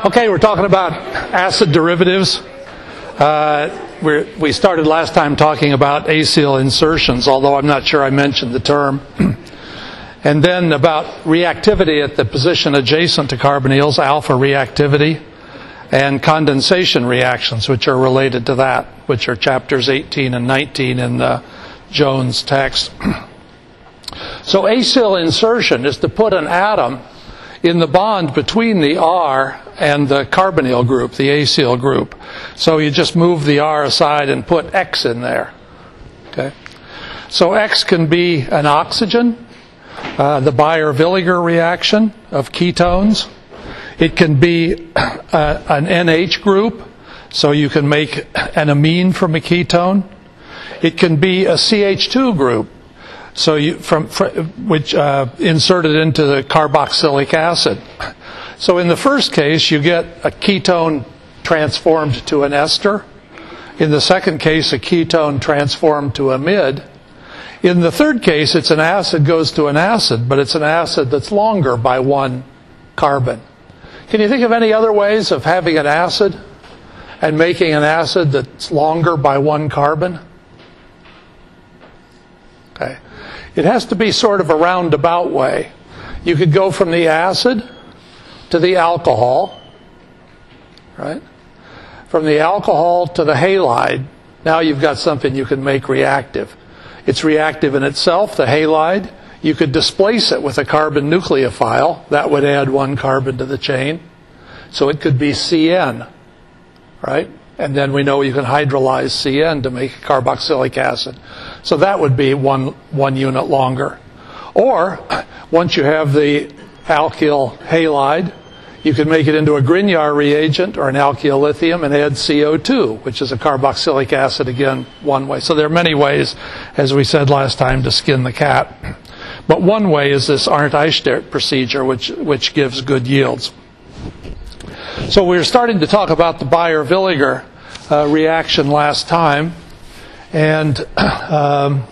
Okay, we're talking about acid derivatives. We started last time talking about acyl insertions, although I'm not sure I mentioned the term. And then about reactivity at the position adjacent to carbonyls, alpha reactivity, and condensation reactions, which are related to that, which are chapters 18 and 19 in the Jones text. So acyl insertion is to put an atom in the bond between the R and the carbonyl group, the acyl group. So you just move the R aside and put X in there. Okay. So X can be an oxygen, the Baeyer-Villiger reaction of ketones. It can be an NH group, so you can make an amine from a ketone. It can be a CH2 group, so which inserted into the carboxylic acid. So in the first case, you get a ketone transformed to an ester. In the second case, a ketone transformed to amide. In the third case, it's an acid goes to an acid, but it's an acid that's longer by one carbon. Can you think of any other ways of having an acid and making an acid that's longer by one carbon? Okay. It has to be sort of a roundabout way. You could go from the acid to the alcohol, right? From the alcohol to the halide. Now you've got something you can make reactive. It's reactive in itself, the halide. You could displace it with a carbon nucleophile. That would add one carbon to the chain. So it could be CN, right? And then we know you can hydrolyze CN to make carboxylic acid. So that would be one unit longer. Or, once you have the alkyl halide, you can make it into a Grignard reagent or an alkyl lithium and add CO2, which is a carboxylic acid, again, one way. So there are many ways, as we said last time, to skin the cat. But one way is this Arndt-Eichstädt procedure, which gives good yields. So we were starting to talk about the Baeyer-Villiger reaction last time, and I'm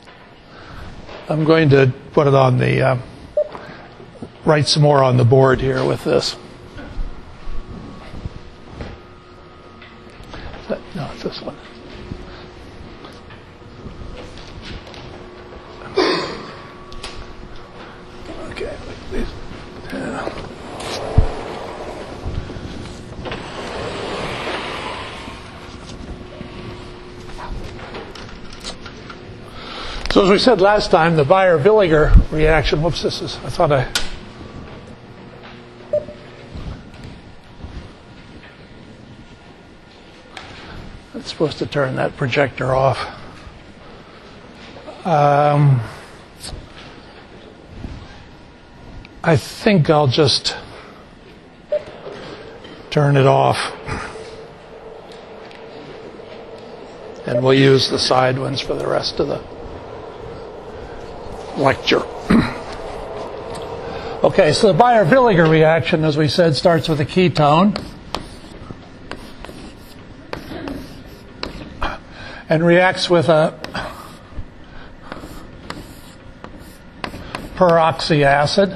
going to put it on the write some more on the board here with this. No, it's this one. Okay, like this. Yeah. So as we said last time, the Baeyer-Villiger reaction, whoops, I thought I'm supposed to turn that projector off. I think I'll just turn it off. And we'll use the side ones for the rest of the lecture. Okay, so the Baeyer-Villiger reaction, as we said, starts with a ketone and reacts with a peroxy acid,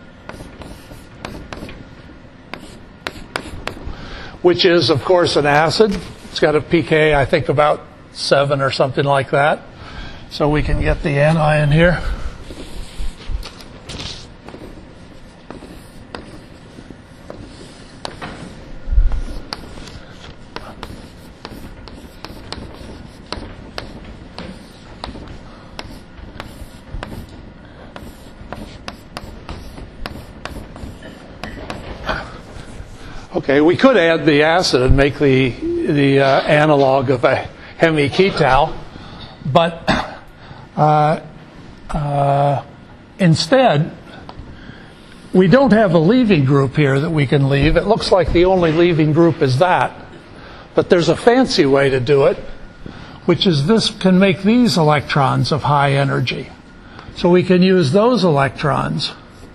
which is, of course, an acid. It's got a pK, I think, about 7 or something like that. So we can get the anion here. Okay, we could add the acid and make the analog of a hemiketal, but instead, we don't have a leaving group here that we can leave. It looks like the only leaving group is that, but there's a fancy way to do it, which is this can make these electrons of high energy. So we can use those electrons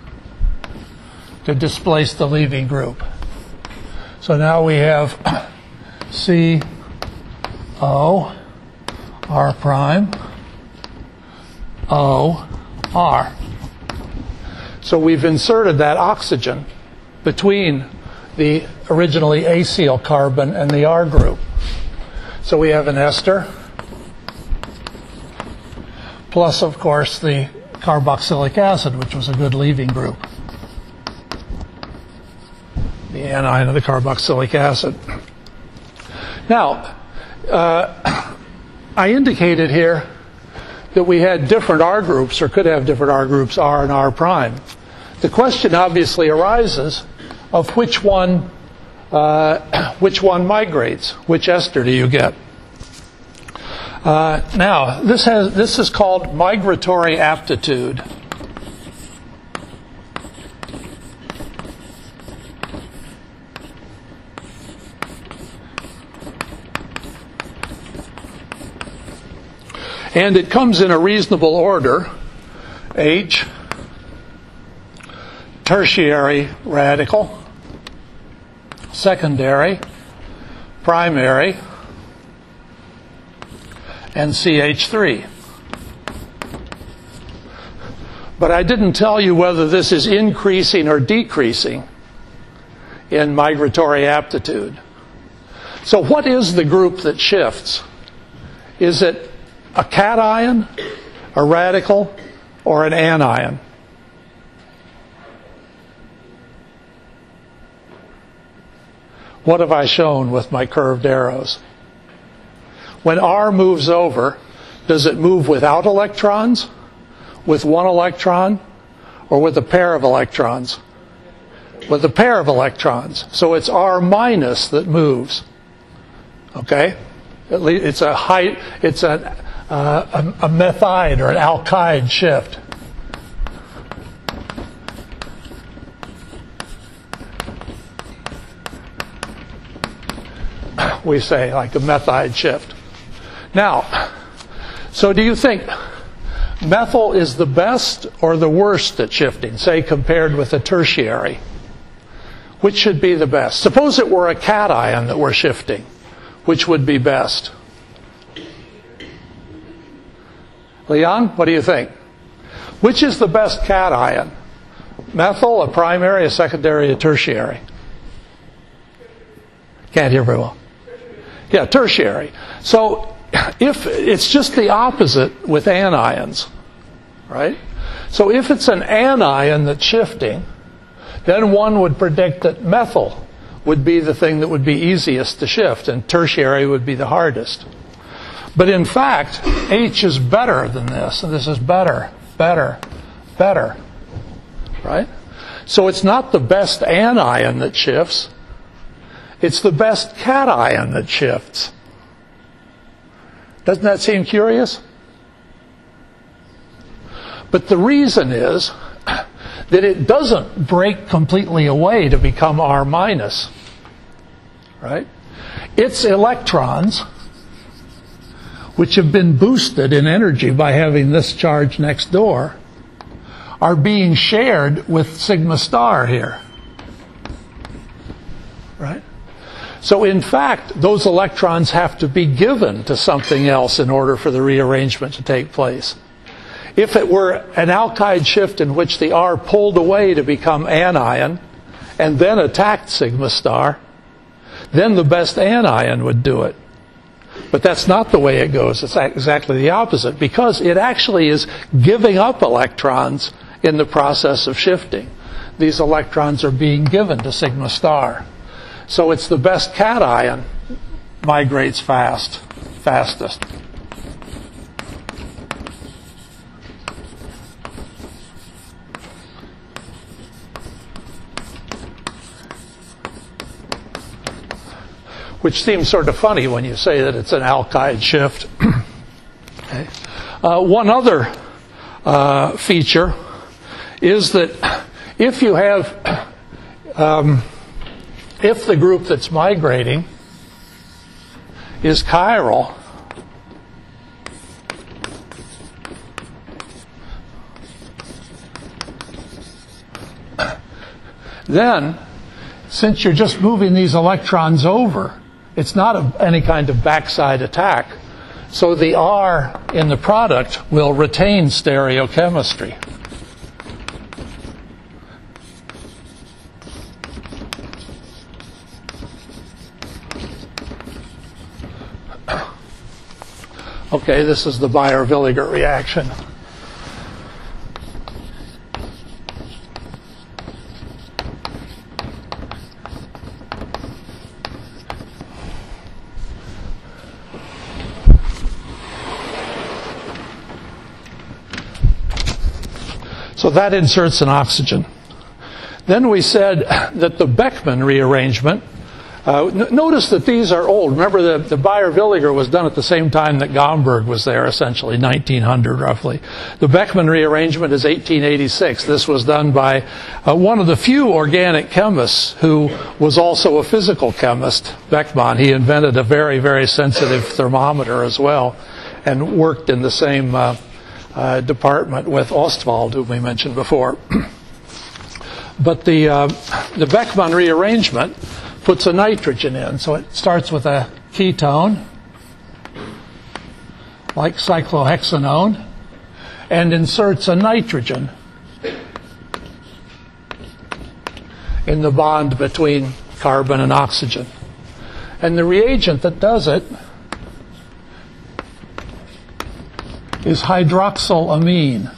to displace the leaving group. So now we have CO, R prime, O, R. So we've inserted that oxygen between the originally acyl carbon and the R group. So we have an ester, plus, of course, the carboxylic acid, which was a good leaving group. The anion of the carboxylic acid. Now, I indicated here that we had different R groups, or could have different R groups, R and R prime. The question obviously arises of which one migrates, which ester do you get? Now, this is called migratory aptitude. And it comes in a reasonable order. H, tertiary radical, secondary, primary, and CH3. But I didn't tell you whether this is increasing or decreasing in migratory aptitude. So what is the group that shifts? Is it a cation, a radical, or an anion? What have I shown with my curved arrows? When R moves over, does it move without electrons, with one electron, or with a pair of electrons? With a pair of electrons. So it's R minus that moves. Okay? At least it's a methide or an alkyde shift. We say like a methide shift. Now, so do you think methyl is the best or the worst at shifting, say compared with a tertiary? Which should be the best? Suppose it were a cation that we're shifting. Which would be best? Leon, what do you think? Which is the best cation? Methyl, a primary, a secondary, a tertiary? Can't hear very well. Yeah, tertiary. So if it's just the opposite with anions, right? So if it's an anion that's shifting, then one would predict that methyl would be the thing that would be easiest to shift, and tertiary would be the hardest. But in fact, H is better than this, and this is better, better, better, right? So it's not the best anion that shifts, it's the best cation that shifts. Doesn't that seem curious? But the reason is that it doesn't break completely away to become R minus, right? Its electrons, which have been boosted in energy by having this charge next door, are being shared with sigma star here, right? So in fact, those electrons have to be given to something else in order for the rearrangement to take place. If it were an alkyde shift in which the R pulled away to become anion and then attacked sigma star, then the best anion would do it. But that's not the way it goes. It's exactly the opposite, because it actually is giving up electrons in the process of shifting. These electrons are being given to sigma star. So it's the best cation migrates fastest. Which seems sort of funny when you say that it's an alkyde shift. Okay. One other feature is that if you have, if the group that's migrating is chiral, then since you're just moving these electrons over, it's not any kind of backside attack. So the R in the product will retain stereochemistry. Okay, this is the Baeyer-Villiger reaction. So that inserts an oxygen. Then we said that the Beckmann rearrangement, notice that these are old. Remember, the Baeyer-Villiger was done at the same time that Gomberg was there, essentially, 1900 roughly. The Beckmann rearrangement is 1886. This was done by one of the few organic chemists who was also a physical chemist, Beckmann. He invented a very, very sensitive thermometer as well and worked in the same department with Ostwald, whom we mentioned before. But the Beckmann rearrangement puts a nitrogen in. So it starts with a ketone, like cyclohexanone, and inserts a nitrogen in the bond between carbon and oxygen. And the reagent that does it is hydroxylamine,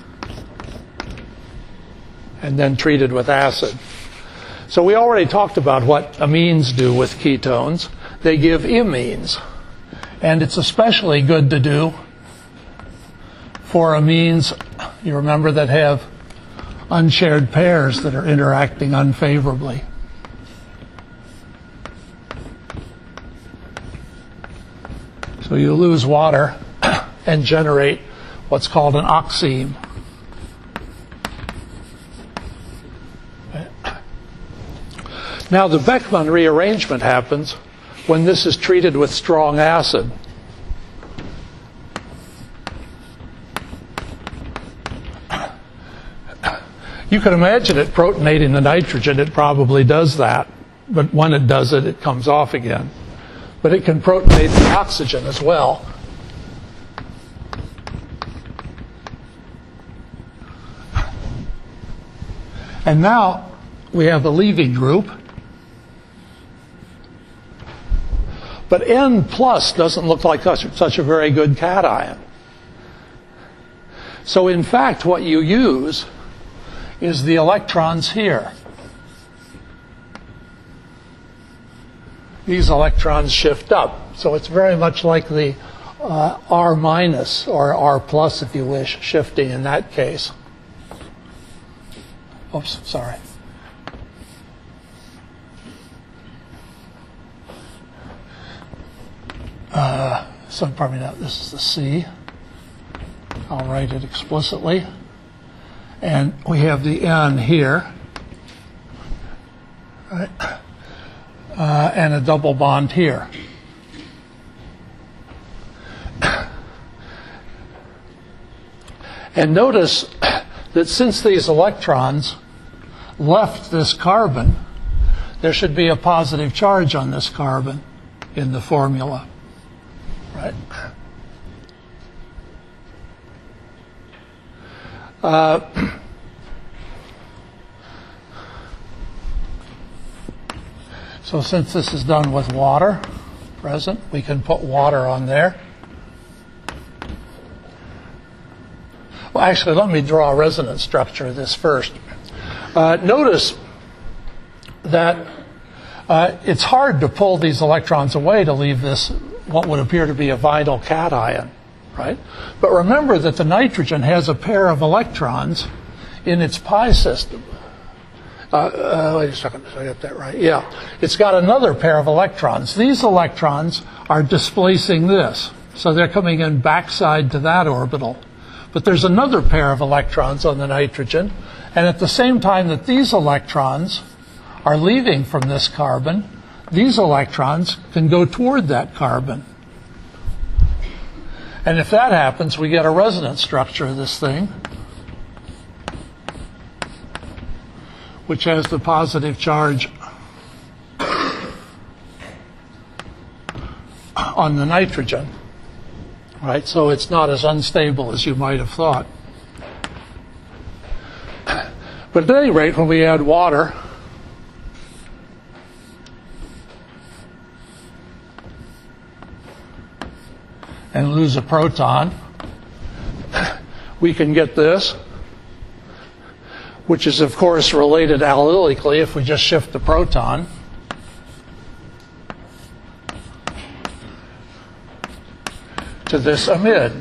and then treated with acid. So we already talked about what amines do with ketones. They give imines. And it's especially good to do for amines, you remember, that have unshared pairs that are interacting unfavorably. So you lose water and generate what's called an oxime. Now, the Beckmann rearrangement happens when this is treated with strong acid. You can imagine it protonating the nitrogen. It probably does that. But when it does it, it comes off again. But it can protonate the oxygen as well. And now we have a leaving group. But N plus doesn't look like such a very good cation. So in fact, what you use is the electrons here. These electrons shift up. So it's very much like the R minus or R plus, if you wish, shifting in that case. Oops, sorry. So pardon me, now this is the C. I'll write it explicitly. And we have the N here. Right. And a double bond here. And notice that since these electrons left this carbon, there should be a positive charge on this carbon in the formula. Right? So since this is done with water present, we can put water on there. Well, actually, let me draw a resonance structure of this first. Notice that it's hard to pull these electrons away to leave this, what would appear to be a vinyl cation, right? But remember that the nitrogen has a pair of electrons in its pi system. Wait a second, did I get that right? Yeah. It's got another pair of electrons. These electrons are displacing this. So they're coming in backside to that orbital. But there's another pair of electrons on the nitrogen. And at the same time that these electrons are leaving from this carbon, these electrons can go toward that carbon. And if that happens, we get a resonance structure of this thing, which has the positive charge on the nitrogen. Right? So it's not as unstable as you might have thought. But at any rate, when we add water, and lose a proton, we can get this, which is, of course, related allylically if we just shift the proton. To this amide.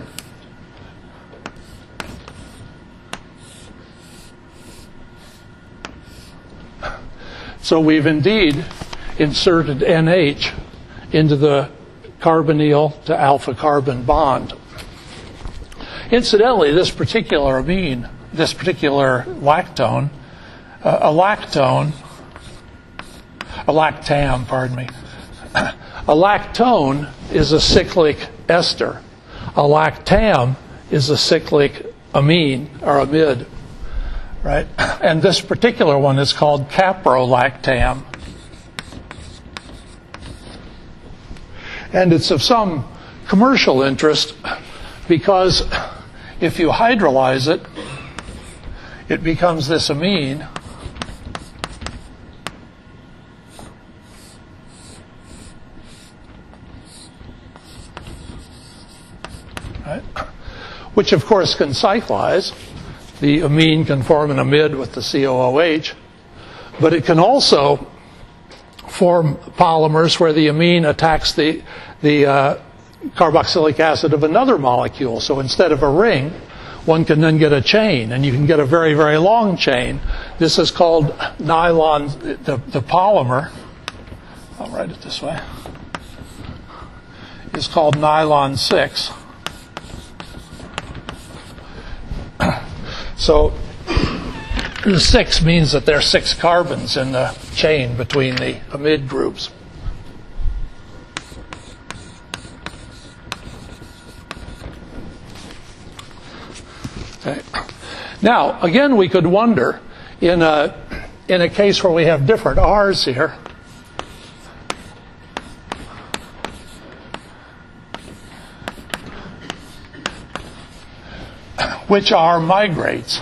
So we've indeed inserted NH into the carbonyl to alpha carbon bond. Incidentally, this particular amine, this particular lactone, a lactone, a lactam, pardon me, a lactone is a cyclic ester. A lactam is a cyclic amine or amide, right? And this particular one is called caprolactam. And it's of some commercial interest because if you hydrolyze it, it becomes this amine. Right? Which, of course, can cyclize. The amine can form an amide with the COOH, but it can also form polymers where the amine attacks the carboxylic acid of another molecule. So instead of a ring, one can then get a chain, and you can get a very, very long chain. This is called nylon, the polymer, I'll write it this way, is called nylon 6. So the 6 means that there are 6 carbons in the chain between the amide groups. Okay. Now, again, we could wonder, in a case where we have different R's here, which R migrates?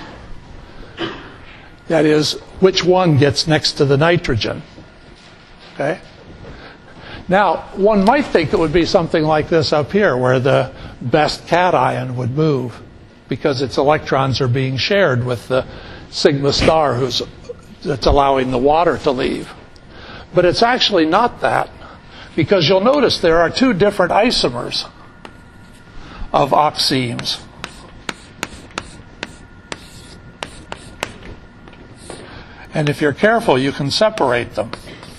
That is, which one gets next to the nitrogen? Okay? Now, one might think it would be something like this up here, where the best cation would move, because its electrons are being shared with the sigma star that's allowing the water to leave. But it's actually not that, because you'll notice there are 2 different isomers of oximes. And if you're careful, you can separate them.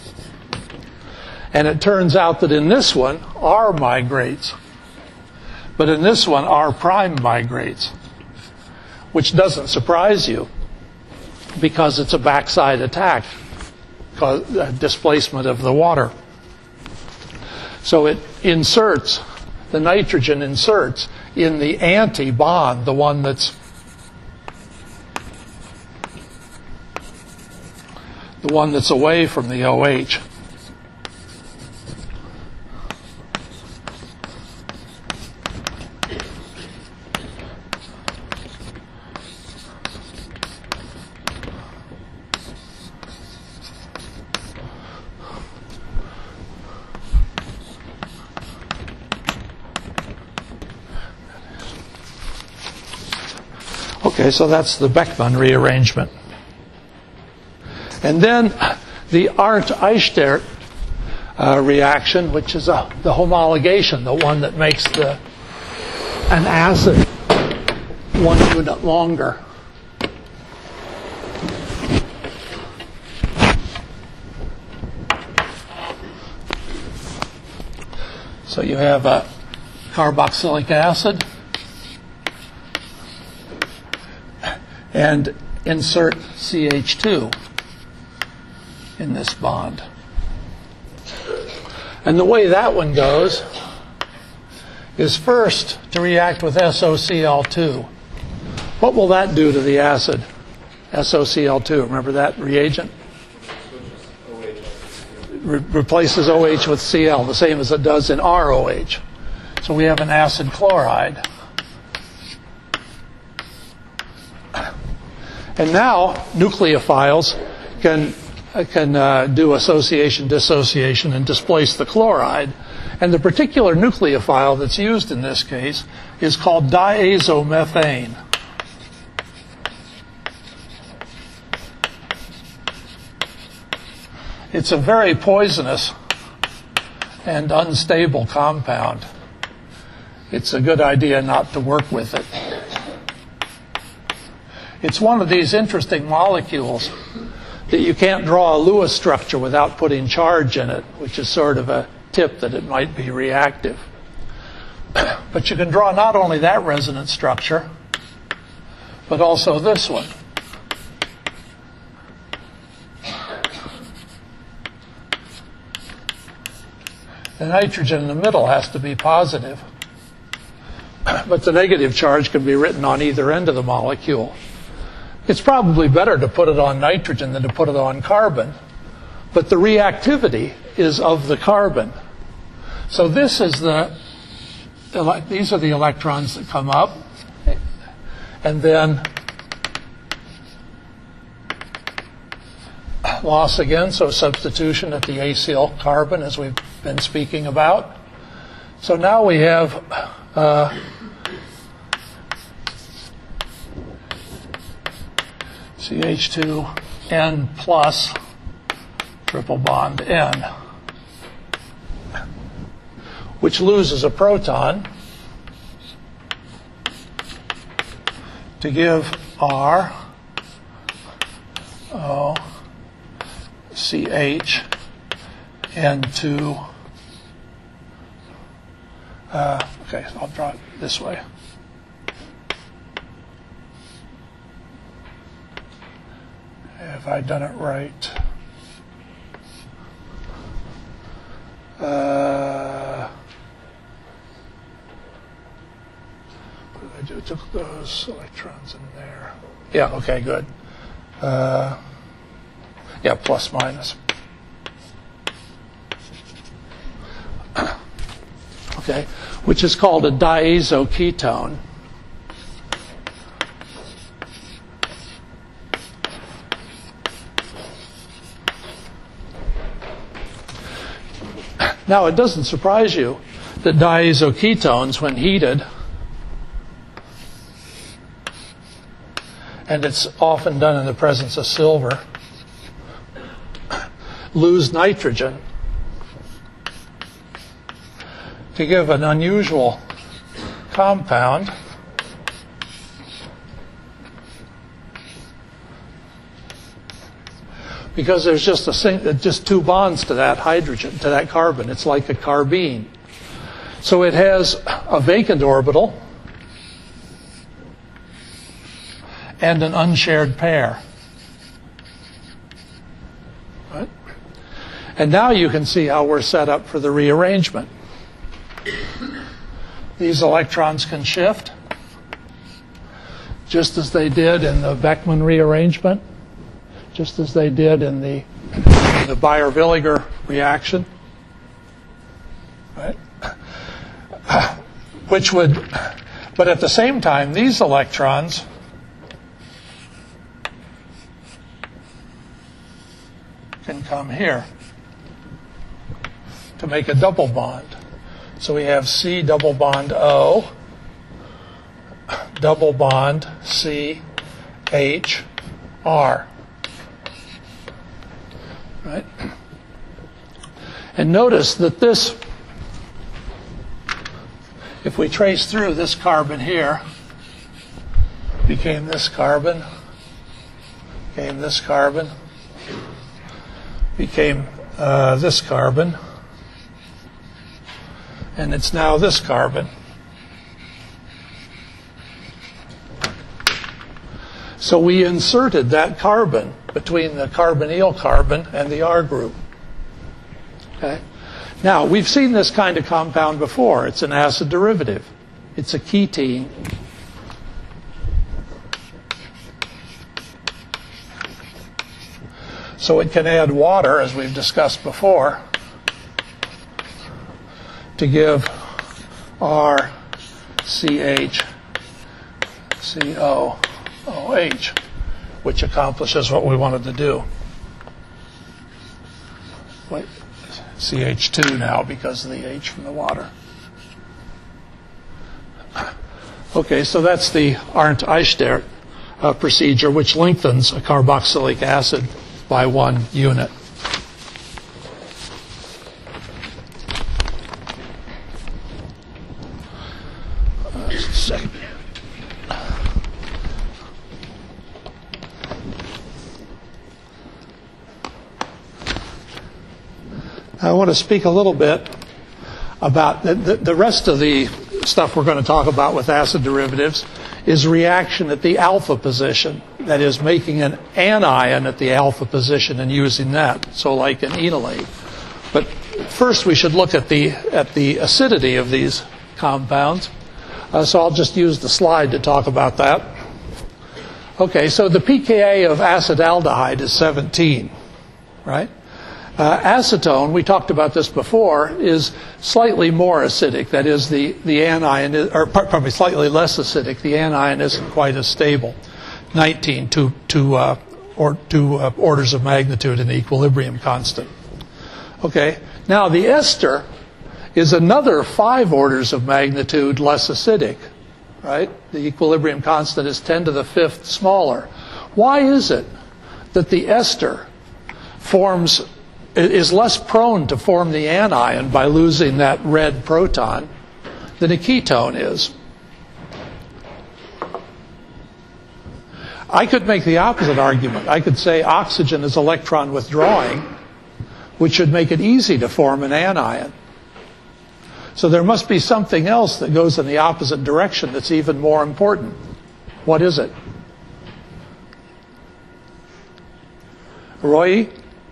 And it turns out that in this one, R migrates. But in this one, R prime migrates, which doesn't surprise you because it's a backside attack, displacement of the water. So it inserts, the nitrogen inserts in the anti-bond, the one that's away from the OH. Okay, so that's the Beckmann rearrangement. And then the Arndt-Eichstädt reaction, which is the homologation, the one that makes an acid 1 unit longer. So you have a carboxylic acid and insert CH2 in this bond. And the way that one goes is first to react with SOCl2. What will that do to the acid? SOCl2, remember that reagent? Replaces OH with Cl, the same as it does in ROH. So we have an acid chloride. And now nucleophiles can do association-dissociation and displace the chloride. And the particular nucleophile that's used in this case is called diazomethane. It's a very poisonous and unstable compound. It's a good idea not to work with it. It's one of these interesting molecules that you can't draw a Lewis structure without putting charge in it, which is sort of a tip that it might be reactive. But you can draw not only that resonance structure, but also this one. The nitrogen in the middle has to be positive, but the negative charge can be written on either end of the molecule. It's probably better to put it on nitrogen than to put it on carbon, but the reactivity is of the carbon. So this is these are the electrons that come up, and then loss again, so substitution at the acyl carbon as we've been speaking about. So now we have CH2N plus triple bond N, which loses a proton to give R O CH N2. Okay, I'll draw it this way. Have I done it right? What did I do? Took those electrons in there. Yeah, okay, good. Yeah, plus minus. Okay, which is called a diazoketone. Now, it doesn't surprise you that diazoketones, when heated, and it's often done in the presence of silver, lose nitrogen to give an unusual compound because there's just two bonds to that hydrogen, to that carbon. It's like a carbene. So it has a vacant orbital and an unshared pair. Right? And now you can see how we're set up for the rearrangement. These electrons can shift, just as they did in the Beckmann rearrangement, just as they did in the Baeyer-Villiger reaction. Right? But at the same time, these electrons can come here to make a double bond. So we have C double bond O, double bond C H R. Right? And notice that this, if we trace through this carbon here, became this carbon, became this carbon, became this carbon, and it's now this carbon. So we inserted that carbon between the carbonyl carbon and the R group. Okay? Now, we've seen this kind of compound before. It's an acid derivative. It's a ketene. So it can add water, as we've discussed before, to give RCHCOOH, which accomplishes what we wanted to do. CH2 now because of the H from the water. Okay, so that's the Arndt-Eichstädt procedure, which lengthens a carboxylic acid by 1 unit. Just a second. I want to speak a little bit about the rest of the stuff we're going to talk about with acid derivatives is reaction at the alpha position. That is, making an anion at the alpha position and using that, so like an enolate. But first we should look at the acidity of these compounds. So I'll just use the slide to talk about that. Okay, so the pKa of acetaldehyde is 17, right? Acetone, we talked about this before, is slightly more acidic. That is, the anion, or pardon me, slightly less acidic. The anion isn't quite as stable. 19, two orders of magnitude in the equilibrium constant. Okay, now the ester is another 5 orders of magnitude less acidic, right? The equilibrium constant is 10 to the 5th smaller. Why is it that the ester is less prone to form the anion by losing that red proton than a ketone is? I could make the opposite argument. I could say oxygen is electron withdrawing, which should make it easy to form an anion. So there must be something else that goes in the opposite direction that's even more important. What is it? Roy?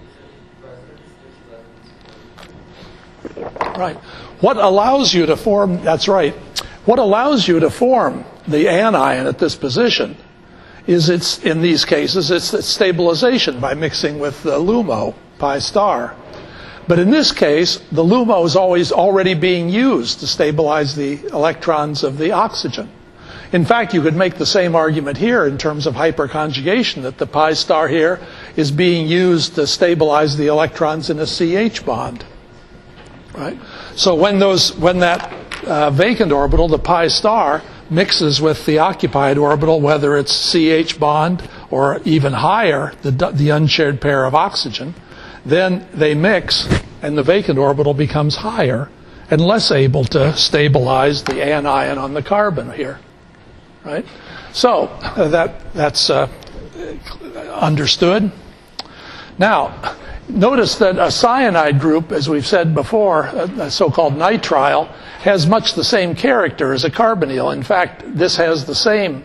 Right. What allows you to form, that's right, what allows you to form the anion at this position is in these cases, it's stabilization by mixing with the LUMO, pi star. But in this case, the LUMO is always already being used to stabilize the electrons of the oxygen. In fact, you could make the same argument here in terms of hyperconjugation, that the pi star here is being used to stabilize the electrons in a CH bond. Right? So when that vacant orbital, the pi star, mixes with the occupied orbital, whether it's CH bond or even higher, the unshared pair of oxygen, then they mix and the vacant orbital becomes higher and less able to stabilize the anion on the carbon here. Right? So that's understood. Now, notice that a cyanide group, as we've said before, a so-called nitrile, has much the same character as a carbonyl. In fact, this has the same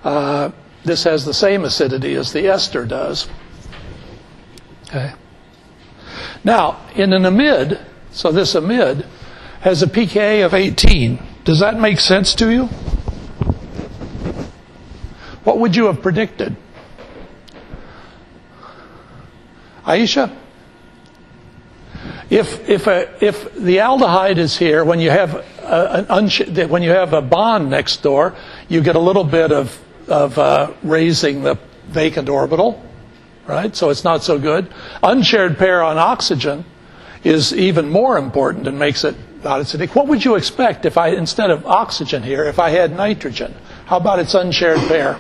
acidity as the ester does. Okay. Now, in an amide, so this amide has a pKa of 18. Does that make sense to you? What would you have predicted? Aisha? If the aldehyde is here, when you have a bond next door, you get a little bit of raising the vacant orbital, right? So it's not so good. Unshared pair on oxygen is even more important and makes it not acidic. What would you expect if instead of oxygen here, if I had nitrogen? How about its unshared pair?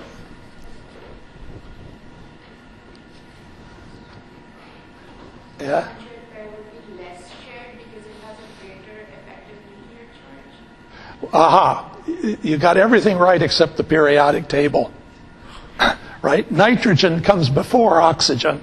Yeah. Aha. You got everything right except the periodic table. Right? Nitrogen comes before oxygen.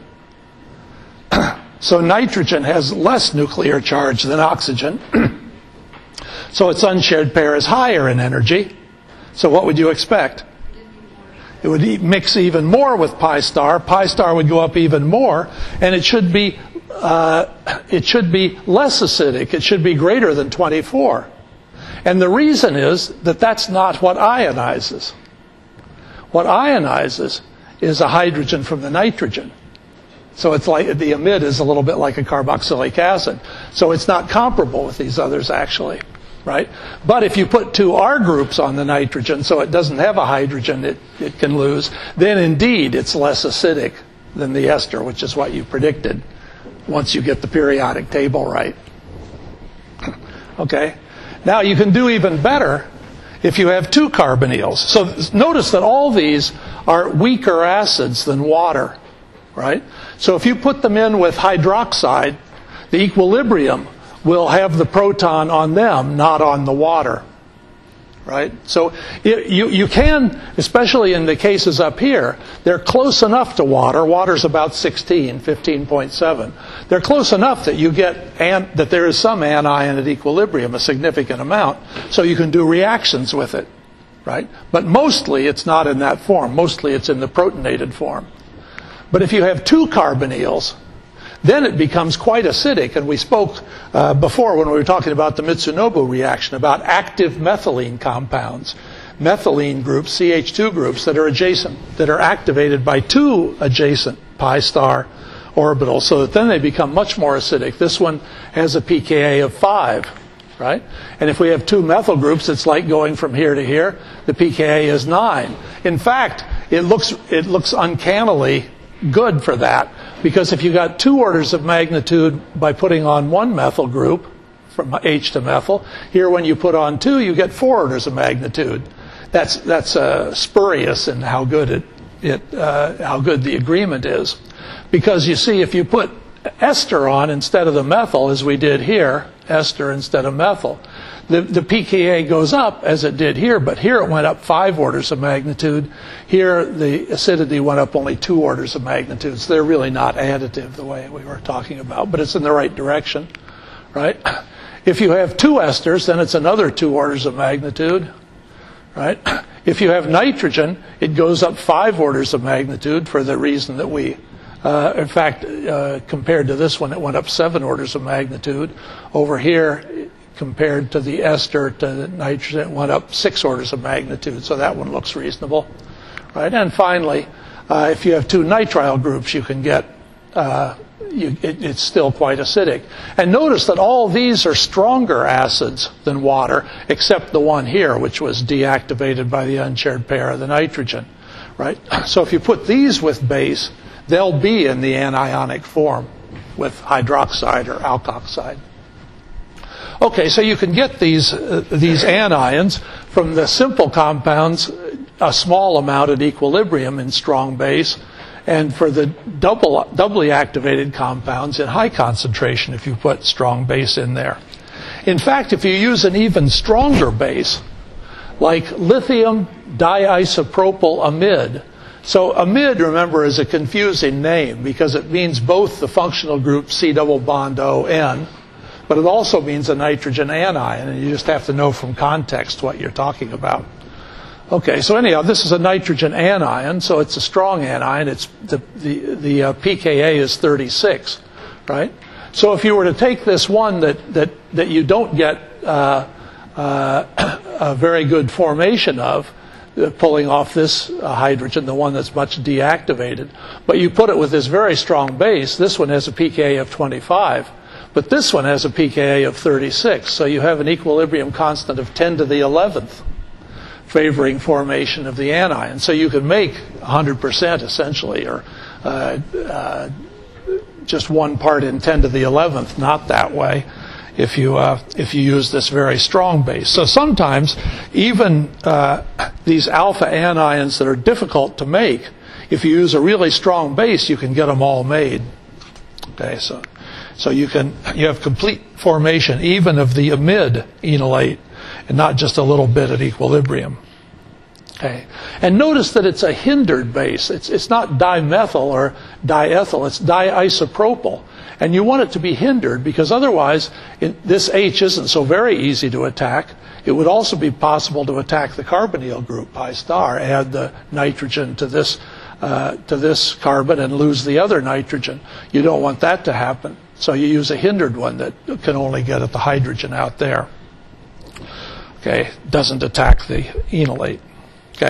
So nitrogen has less nuclear charge than oxygen. So its unshared pair is higher in energy. So what would you expect? It would mix even more with pi star. Pi star would go up even more, and it should be less acidic. It should be greater than 24. And the reason is that that's not what ionizes. What ionizes is a hydrogen from the nitrogen. So it's like the amide is a little bit like a carboxylic acid. So it's not comparable with these others actually, right? But if you put two R groups on the nitrogen so it doesn't have a hydrogen it can lose, then indeed it's less acidic than the ester, which is what you predicted once you get the periodic table right. Okay? Now you can do even better if you have 2 carbonyls. So notice that all these are weaker acids than water, right? So if you put them in with hydroxide, the equilibrium will have the proton on them, not on the water, right? So you can, especially in the cases up here, they're close enough to water. Water's about 15.7. They're close enough that you get that there is some anion at equilibrium, a significant amount, so you can do reactions with it, right? But mostly it's not in that form. Mostly it's in the protonated form. But if you have 2 carbonyls, then it becomes quite acidic. And we spoke before when we were talking about the Mitsunobu reaction about active methylene compounds. Methylene groups, CH2 groups, that are adjacent, that are activated by 2 adjacent pi star orbitals, so that then they become much more acidic. This one has a pKa of 5, right? And if we have 2 methyl groups, it's like going from here to here. The pKa is 9. In fact, it looks uncannily good for that, because if you got 2 orders of magnitude by putting on 1 methyl group from H to methyl, here when you put on 2, you get 4 orders of magnitude. That's spurious in how good how good the agreement is, because you see, if you put ester on instead of the methyl, as we did here, ester instead of methyl, the pKa goes up as it did here, but here it went up 5 orders of magnitude. Here the acidity went up only 2 orders of magnitude. So they're really not additive the way we were talking about, but it's in the right direction, right? If you have 2 esters, then it's another 2 orders of magnitude, right? If you have nitrogen, it goes up 5 orders of magnitude for the reason that we in fact, compared to this one, it went up 7 orders of magnitude. Over here, compared to the ester to the nitrogen, it went up 6 orders of magnitude. So that one looks reasonable, right? And finally, if you have 2 nitrile groups, you can get it's still quite acidic. And notice that all these are stronger acids than water, except the one here, which was deactivated by the unchaired pair of the nitrogen, right? So if you put these with base, they'll be in the anionic form with hydroxide or alkoxide. Okay, so you can get these anions from the simple compounds, a small amount at equilibrium in strong base, and for the doubly activated compounds in high concentration if you put strong base in there. In fact, if you use an even stronger base, like lithium diisopropyl amide. So amide, remember, is a confusing name because it means both the functional group C double bond O-N, but it also means a nitrogen anion, and you just have to know from context what you're talking about. Okay, so anyhow, this is a nitrogen anion, so it's a strong anion. It's the pKa is 36, right? So if you were to take this one that you don't get a very good formation of, pulling off this hydrogen, the one that's much deactivated, but you put it with this very strong base, this one has a pKa of 25, but this one has a pKa of 36, so you have an equilibrium constant of 10 to the 11th, favoring formation of the anion. So you can make 100% essentially, or just 1 part in 10 to the 11th, not that way, if you use this very strong base. So sometimes even these alpha anions that are difficult to make, if you use a really strong base, you can get them all made. Okay, so you have complete formation even of the amide enolate, and not just a little bit at equilibrium. Okay, and notice that it's a hindered base. It's not dimethyl or diethyl. It's diisopropyl. And you want it to be hindered because otherwise this H isn't so very easy to attack. It would also be possible to attack the carbonyl group, pi star, add the nitrogen to this carbon and lose the other nitrogen. You don't want that to happen. So you use a hindered one that can only get at the hydrogen out there. Okay, doesn't attack the enolate. Okay.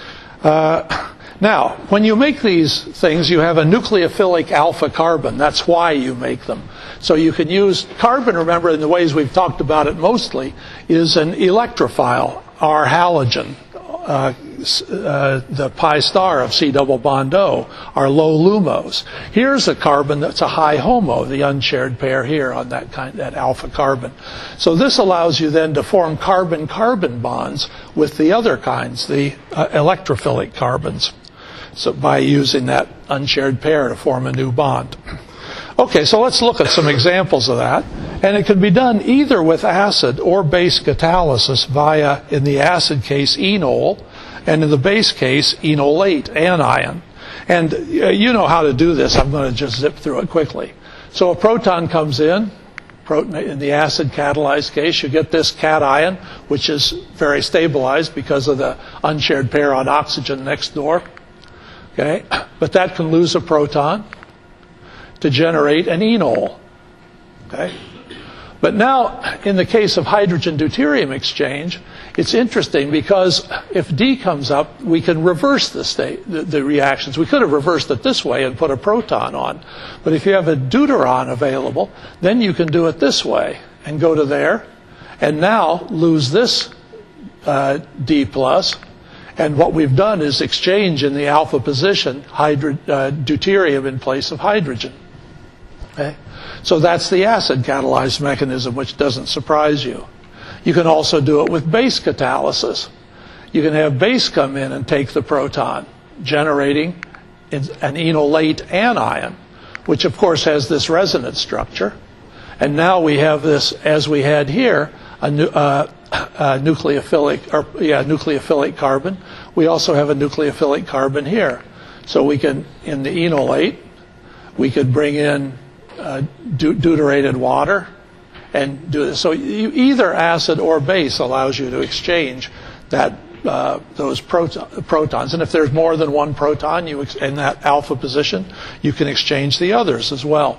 Now, when you make these things, you have a nucleophilic alpha carbon. That's why you make them. So you can use carbon, remember, in the ways we've talked about it mostly, is an electrophile, or halogen. the pi star of C double bond O are low LUMOs. Here's a carbon that's a high HOMO, the unshared pair here on that alpha carbon. So this allows you then to form carbon-carbon bonds with the other kinds, the electrophilic carbons, so by using that unshared pair to form a new bond. Okay, so let's look at some examples of that. And it can be done either with acid or base catalysis via, in the acid case, enol, and in the base case, enolate anion. And you know how to do this. I'm going to just zip through it quickly. So a proton comes in the acid catalyzed case, you get this cation, which is very stabilized because of the unshared pair on oxygen next door. Okay, but that can lose a proton to generate an enol. Okay? But now, in the case of hydrogen-deuterium exchange, it's interesting because if D comes up, we can reverse the reactions. We could have reversed it this way and put a proton on. But if you have a deuteron available, then you can do it this way and go to there and now lose this D+. And what we've done is exchange in the alpha position deuterium in place of hydrogen. Okay? So that's the acid catalyzed mechanism, which doesn't surprise you. You can also do it with base catalysis. You can have base come in and take the proton, generating an enolate anion, which of course has this resonance structure. And now we have this, as we had here, a nucleophilic carbon. We also have a nucleophilic carbon here. So we can, in the enolate, we could bring in deuterated water and do this. So either acid or base allows you to exchange those protons. And if there's more than one proton in that alpha position, you can exchange the others as well.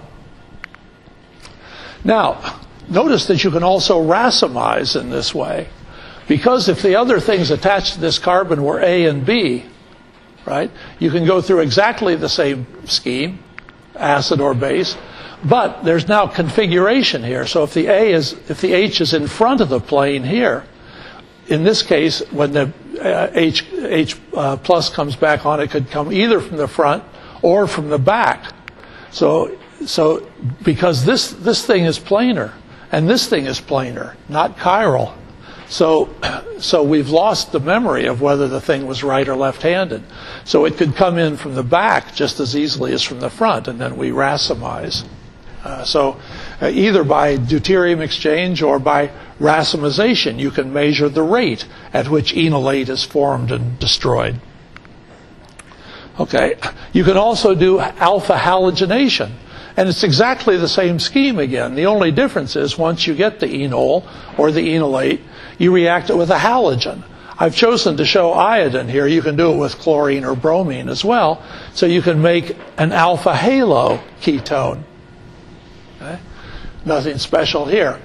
Now, notice that you can also racemize in this way, because if the other things attached to this carbon were A and B, right, you can go through exactly the same scheme, acid or base, but there's now configuration here. So if the H is in front of the plane here, in this case, when the H plus comes back on, it could come either from the front or from the back. So because this thing is planar, and this thing is planar, not chiral. So we've lost the memory of whether the thing was right or left-handed. So it could come in from the back just as easily as from the front, and then we racemize. Either by deuterium exchange or by racemization, you can measure the rate at which enolate is formed and destroyed. Okay, you can also do alpha halogenation. And it's exactly the same scheme again. The only difference is once you get the enol or the enolate, you react it with a halogen. I've chosen to show iodine here. You can do it with chlorine or bromine as well. So you can make an alpha halo ketone. Okay? Nothing special here.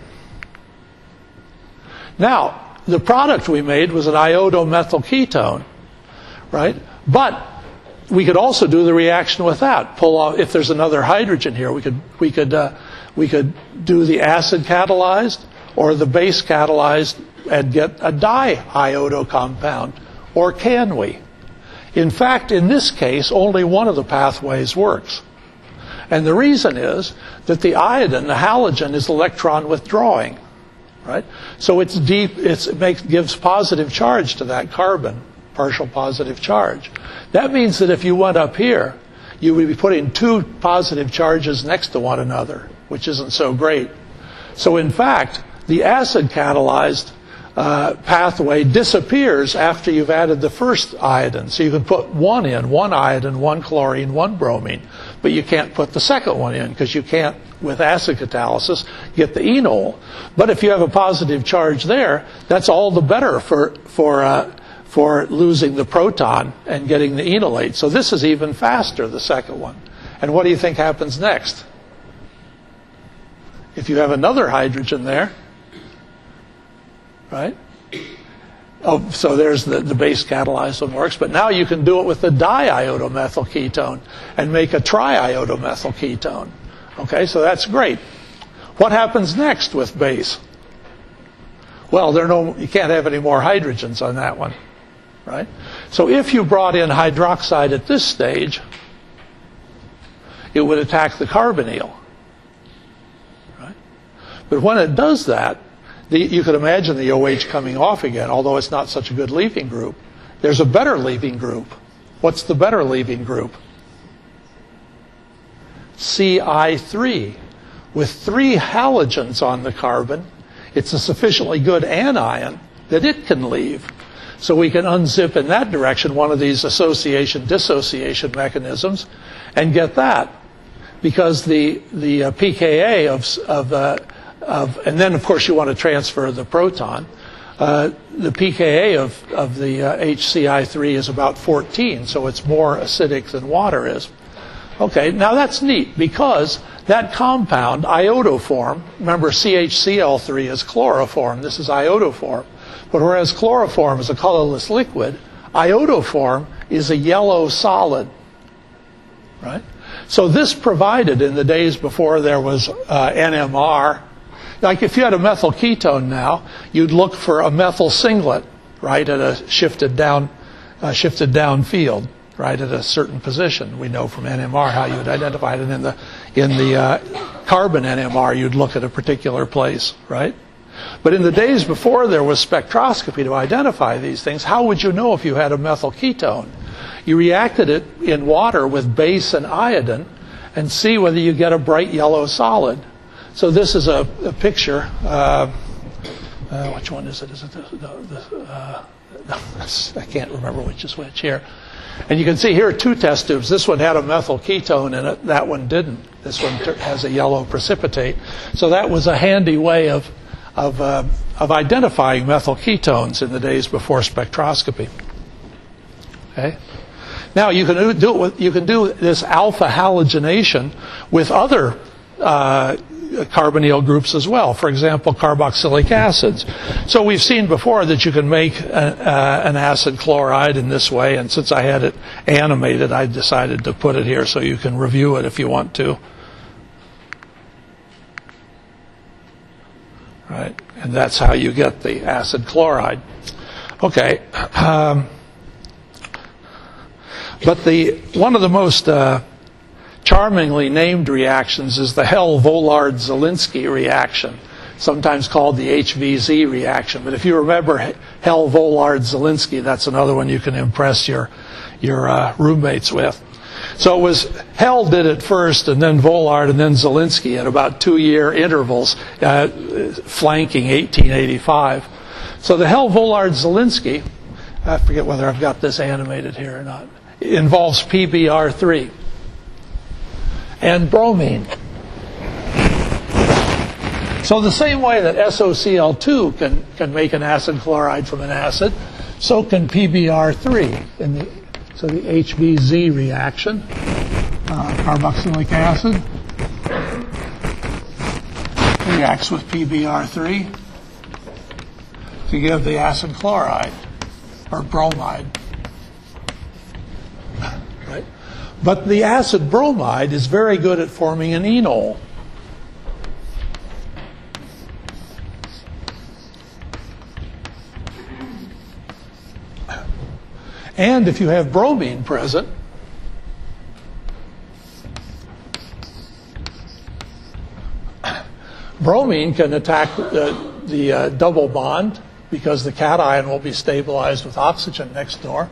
Now, the product we made was an iodomethyl ketone, right? But we could also do the reaction with that. Pull off, if there's another hydrogen here, we could do the acid catalyzed or the base catalyzed and get a diiodo compound. Or can we? In fact, in this case, only one of the pathways works. And the reason is that the iodine, the halogen, is electron withdrawing, right? So it's deep. Gives positive charge to that carbon, partial positive charge. That means that if you went up here, you would be putting two positive charges next to one another, which isn't so great. So in fact, the acid catalyzed pathway disappears after you've added the first iodine. So you can put one in, one iodine, one chlorine, one bromine, but you can't put the second one in because you can't, with acid catalysis, get the enol. But if you have a positive charge there, that's all the better for losing the proton and getting the enolate. So this is even faster, the second one. And what do you think happens next? If you have another hydrogen there, right? Oh, so there's the base catalyzed one works, but now you can do it with the diiodomethyl ketone and make a triiodomethyl ketone. Okay, so that's great. What happens next with base? Well, you can't have any more hydrogens on that one. right? So if you brought in hydroxide at this stage, it would attack the carbonyl, right? But when it does that, you could imagine the OH coming off again, although it's not such a good leaving group. There's a better leaving group. What's the better leaving group? Ci3. With 3 halogens on the carbon, it's a sufficiently good anion that it can leave. So we can unzip in that direction one of these association-dissociation mechanisms and get that. Because the pKa and then of course you want to transfer the proton. The pKa of the HCI3 is about 14, so it's more acidic than water is. Okay, now that's neat because that compound, iodoform, remember CHCl3 is chloroform, this is iodoform. But whereas chloroform is a colorless liquid, iodoform is a yellow solid, right? So this provided in the days before there was NMR, like if you had a methyl ketone now, you'd look for a methyl singlet, right, at a shifted down field, right, at a certain position. We know from NMR how you would identify it, and in the carbon NMR, you'd look at a particular place, right? But in the days before there was spectroscopy to identify these things, how would you know if you had a methyl ketone? You reacted it in water with base and iodine and see whether you get a bright yellow solid. So this is a picture. Which one is it? Is it I can't remember which is which here. And you can see here are 2 test tubes. This one had a methyl ketone in it. That one didn't. This one has a yellow precipitate. So that was a handy way of identifying methyl ketones in the days before spectroscopy. Okay. Now you can do this alpha halogenation with other carbonyl groups as well. For example, carboxylic acids. So we've seen before that you can make an acid chloride in this way, and since I had it animated, I decided to put it here so you can review it if you want to. Right, and that's how you get the acid chloride. Okay. But one of the most charmingly named reactions is the Hell-Vollard-Zelinsky reaction, sometimes called the HVZ reaction. But if you remember Hell-Vollard-Zelinsky, that's another one you can impress your roommates with. So it was Hell did it first, and then Vollard, and then Zelinsky at about 2-year intervals, flanking 1885. So the Hell-Vollard-Zelinsky, I forget whether I've got this animated here or not, involves PBr3 and bromine. So the same way that SOCl2 can make an acid chloride from an acid, so can PBr3. So the HVZ reaction, carboxylic acid, reacts with PBr3 to give the acid chloride, or bromide. Right? But the acid bromide is very good at forming an enol. And if you have bromine present, bromine can attack the double bond because the cation will be stabilized with oxygen next door.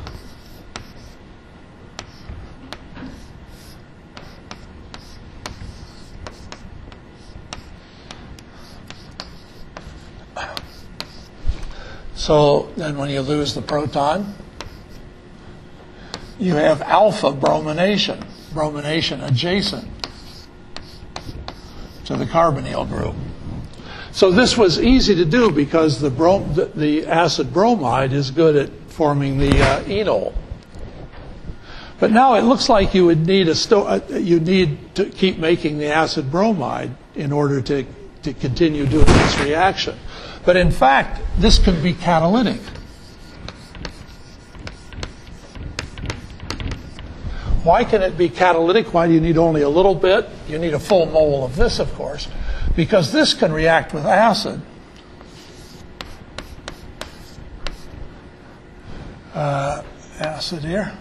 So then when you lose the proton, you have alpha bromination, bromination adjacent to the carbonyl group. So this was easy to do because the acid bromide is good at forming the enol. But now it looks like you would need you need to keep making the acid bromide in order to continue doing this reaction. But in fact, this could be catalytic. Why can it be catalytic? Why do you need only a little bit? You need a full mole of this, of course, because this can react with acid. acid here.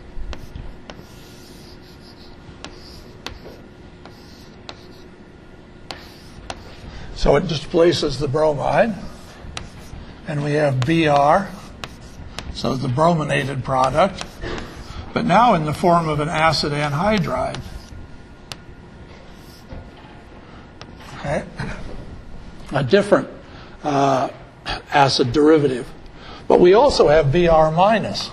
So it displaces the bromide, and we have Br, so the brominated product, but now in the form of an acid anhydride. Okay, a different acid derivative. But we also have Br minus.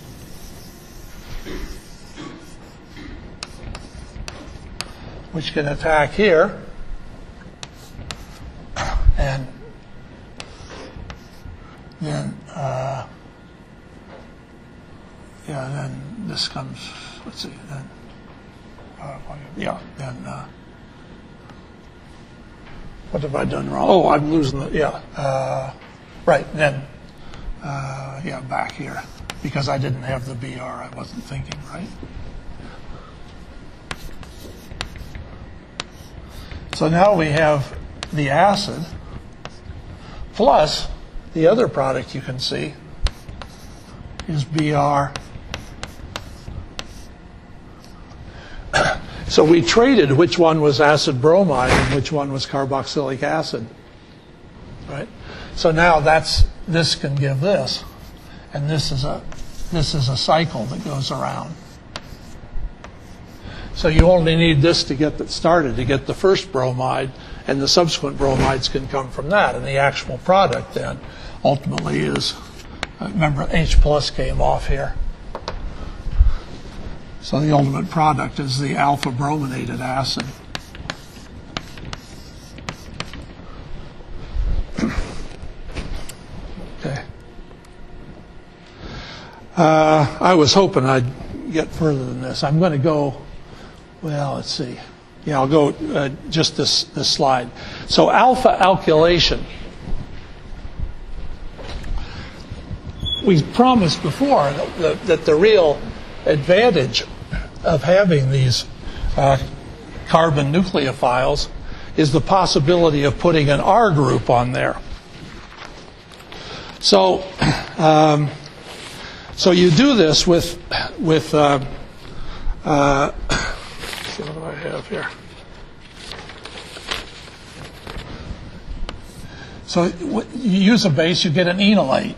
Which can attack here. And then, then this comes, let's see, then, what have I done wrong? Oh, I'm losing the, right, then, back here, because I didn't have the Br, I wasn't thinking, right? So now we have the acid plus the other product you can see is Br. So we traded which one was acid bromide and which one was carboxylic acid, right? So now this can give this, and this is a cycle that goes around. So you only need this to get that started, to get the first bromide, and the subsequent bromides can come from that. And the actual product then ultimately is, remember H plus came off here. So the ultimate product is the alpha brominated acid. Okay. I was hoping I'd get further than this. I'm going to go, well, let's see. Yeah, I'll go just this slide. So alpha alkylation. We promised before that the real advantage of having these carbon nucleophiles is the possibility of putting an R group on there. So, so you do this with let's see, what do I have here? So you use a base, you get an enolate.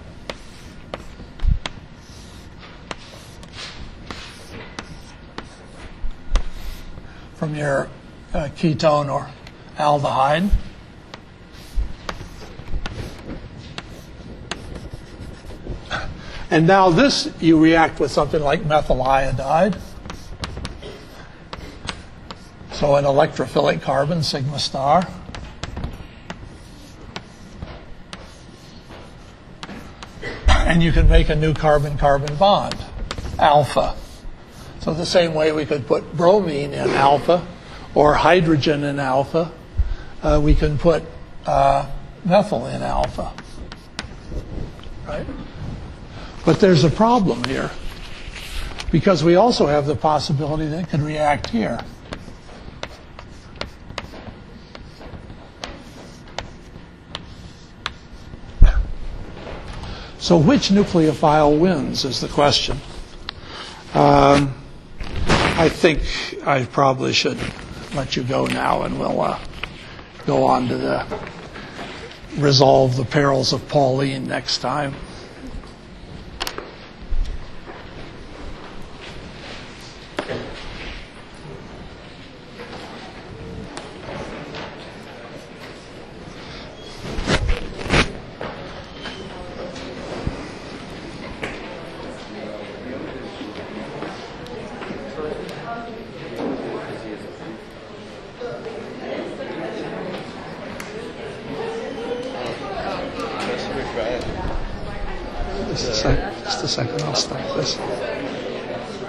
From your ketone or aldehyde. And now this you react with something like methyl iodide. So an electrophilic carbon, sigma star. And you can make a new carbon-carbon bond, alpha. So the same way we could put bromine in alpha or hydrogen in alpha, we can put methyl in alpha, right? But there's a problem here because we also have the possibility that it could react here. So which nucleophile wins is the question. I think I probably should let you go now, and we'll go on to the resolve the perils of Pauline next time. Just a second, I'll stop this.